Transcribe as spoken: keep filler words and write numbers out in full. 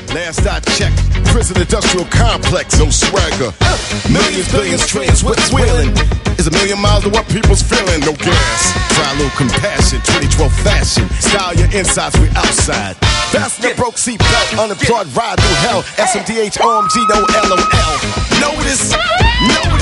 Last I checked, prison industrial complex, no swagger. Millions, billions, trillions, what's wheeling? Is a million miles to what people's feeling, no gas. Try a little compassion, twenty twelve fashion. Style your insides, we outside. Fasten the broke seatbelt, unemployed ride through hell. S M D H O M G, no L O L. Notice, notice.